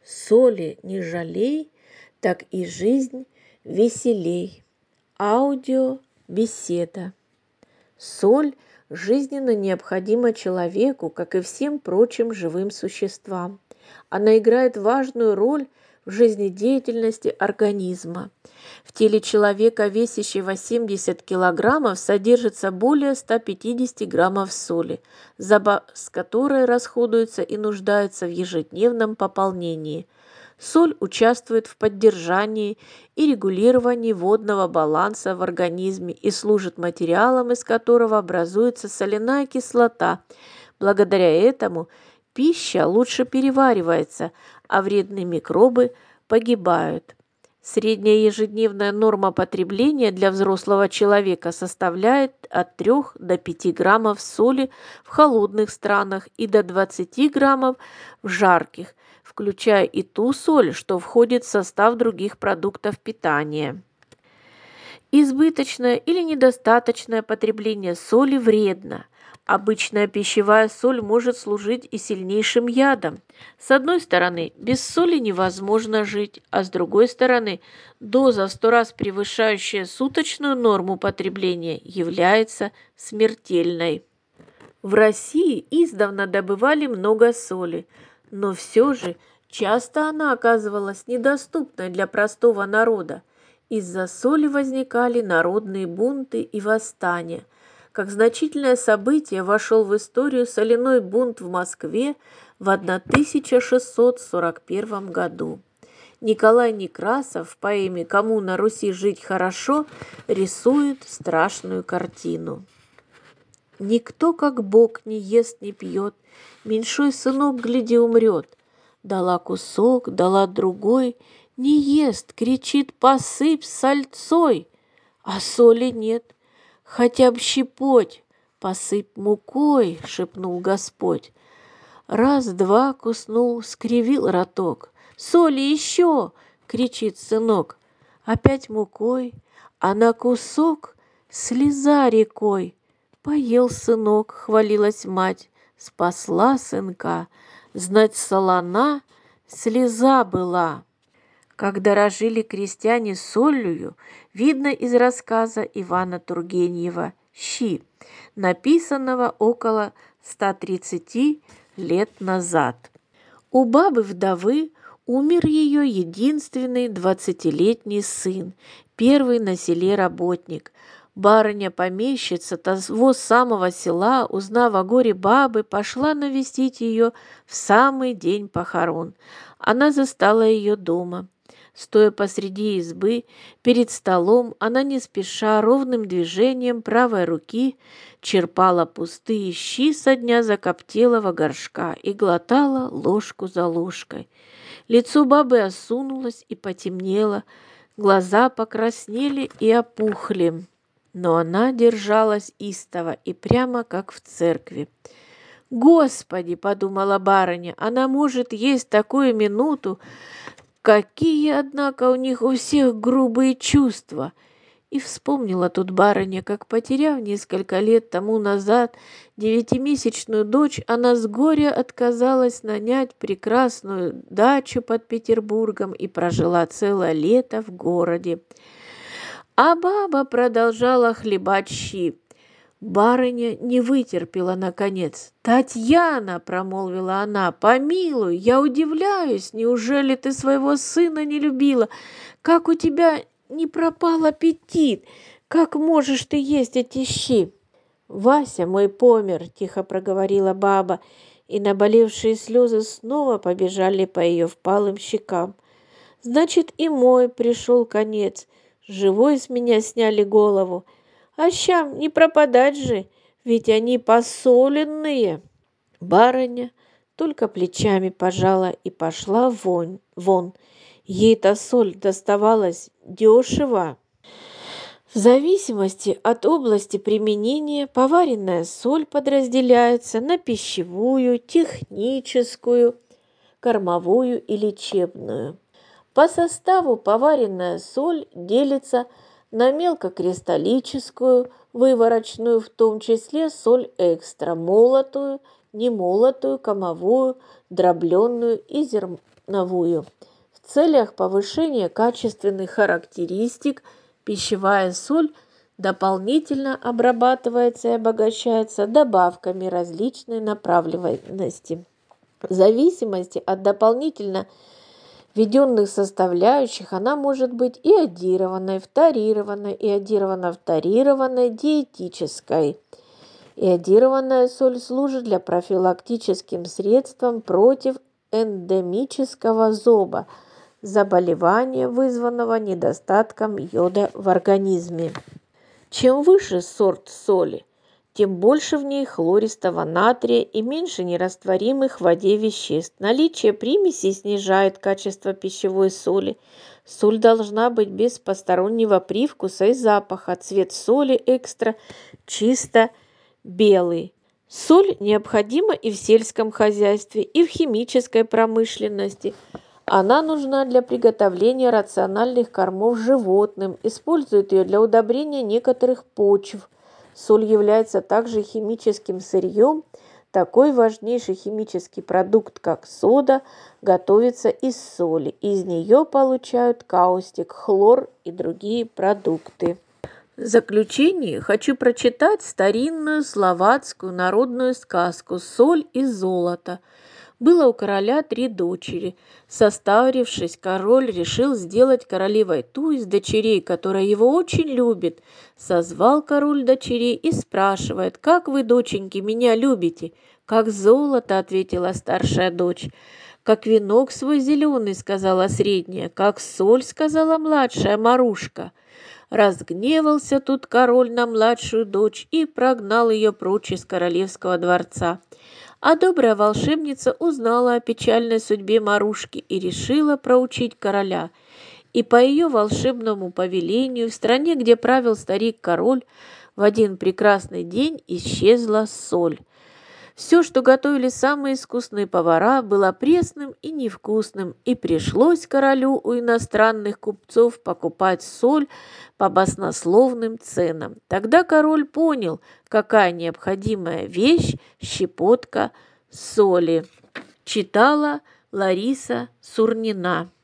Соли не жалей, так и жизнь веселей. Аудиобеседа. Соль жизненно необходима человеку, как и всем прочим живым существам. Она играет важную роль в жизнедеятельности организма. В теле человека, весящего 70 килограммов, содержится более 150 граммов соли, запас которой расходуется и нуждается в ежедневном пополнении. Соль участвует в поддержании и регулировании водного баланса в организме и служит материалом, из которого образуется соляная кислота. Благодаря этому пища лучше переваривается, а вредные микробы погибают. Средняя ежедневная норма потребления для взрослого человека составляет от 3 до 5 граммов соли в холодных странах и до 20 граммов в жарких, включая и ту соль, что входит в состав других продуктов питания. Избыточное или недостаточное потребление соли вредно. Обычная пищевая соль может служить и сильнейшим ядом. С одной стороны, без соли невозможно жить, а с другой стороны, доза в 100 раз превышающая суточную норму потребления является смертельной. В России издавна добывали много соли, но все же часто она оказывалась недоступной для простого народа. Из-за соли возникали народные бунты и восстания. Как значительное событие вошел в историю соляной бунт в Москве в 1641 году. Николай Некрасов в поэме «Кому на Руси жить хорошо» рисует страшную картину. Никто, как Бог, не ест, не пьет, меньшой сынок, гляди, умрет. Дала кусок, дала другой, не ест, кричит, посыпь сальцой, а соли нет. Хотя б щепоть, посыпь мукой, шепнул Господь. Раз-два куснул, скривил роток. Соли еще, кричит сынок. Опять мукой, а на кусок слеза рекой. Поел сынок, хвалилась мать, спасла сынка. Знать, солона слеза была. Как дорожили крестьяне солью, видно из рассказа Ивана Тургенева «Щи», написанного около 130 лет назад. У бабы-вдовы умер ее единственный 20-летний сын, первый на селе работник. Барыня-помещица того самого села, узнав о горе бабы, пошла навестить ее в самый день похорон. Она застала ее дома. Стоя посреди избы, перед столом, она не спеша ровным движением правой руки черпала пустые щи со дня закоптелого горшка и глотала ложку за ложкой. Лицо бабы осунулось и потемнело, глаза покраснели и опухли, но она держалась истово и прямо как в церкви. «Господи!» — подумала барыня, — «она может есть такую минуту. Какие, однако, у них у всех грубые чувства!» И вспомнила тут барыня, как, потеряв несколько лет тому назад 9-месячную дочь, она с горя отказалась нанять прекрасную дачу под Петербургом и прожила целое лето в городе. А баба продолжала хлебать щи. Барыня не вытерпела наконец. «Татьяна!» — промолвила она. «Помилуй, я удивляюсь, неужели ты своего сына не любила? Как у тебя не пропал аппетит? Как можешь ты есть эти щи?» «Вася мой помер», — тихо проговорила баба, и наболевшие слезы снова побежали по ее впалым щекам. «Значит, и мой пришел конец. Живой с меня сняли голову. А щам не пропадать же, ведь они посоленные». Барыня только плечами пожала и пошла вон. Ей-то соль доставалась дешево. В зависимости от области применения поваренная соль подразделяется на пищевую, техническую, кормовую и лечебную. По составу поваренная соль делится на мелкокристаллическую, выворочную, в том числе соль экстра, молотую, немолотую, комовую, дробленную и новую. В целях повышения качественных характеристик пищевая соль дополнительно обрабатывается и обогащается добавками различной направленности. В зависимости от дополнительно введенных составляющих она может быть иодированной, фторированной, иодировано-фторированной, диетической. Иодированная соль служит для профилактическим средством против эндемического зоба, заболевания, вызванного недостатком йода в организме. Чем выше сорт соли, тем больше в ней хлористого натрия и меньше нерастворимых в воде веществ. Наличие примесей снижает качество пищевой соли. Соль должна быть без постороннего привкуса и запаха. Цвет соли экстра чисто белый. Соль необходима и в сельском хозяйстве, и в химической промышленности. Она нужна для приготовления рациональных кормов животным, используют ее для удобрения некоторых почв. Соль является также химическим сырьем. Такой важнейший химический продукт, как сода, готовится из соли. Из нее получают каустик, хлор и другие продукты. В заключение хочу прочитать старинную словацкую народную сказку «Соль и золото». Было у короля 3 дочери. Состарившись, король решил сделать королевой ту из дочерей, которая его очень любит. Созвал король дочерей и спрашивает: «Как вы, доченьки, меня любите?» «Как золото», — ответила старшая дочь. «Как венок свой зеленый», — сказала средняя. «Как соль», — сказала младшая Марушка. Разгневался тут король на младшую дочь и прогнал ее прочь из королевского дворца. А добрая волшебница узнала о печальной судьбе Марушки и решила проучить короля. И по ее волшебному повелению в стране, где правил старик-король, в один прекрасный день исчезла соль. Все, что готовили самые искусные повара, было пресным и невкусным, и пришлось королю у иностранных купцов покупать соль по баснословным ценам. Тогда король понял, какая необходимая вещь щепотка соли. Читала Лариса Сурнина.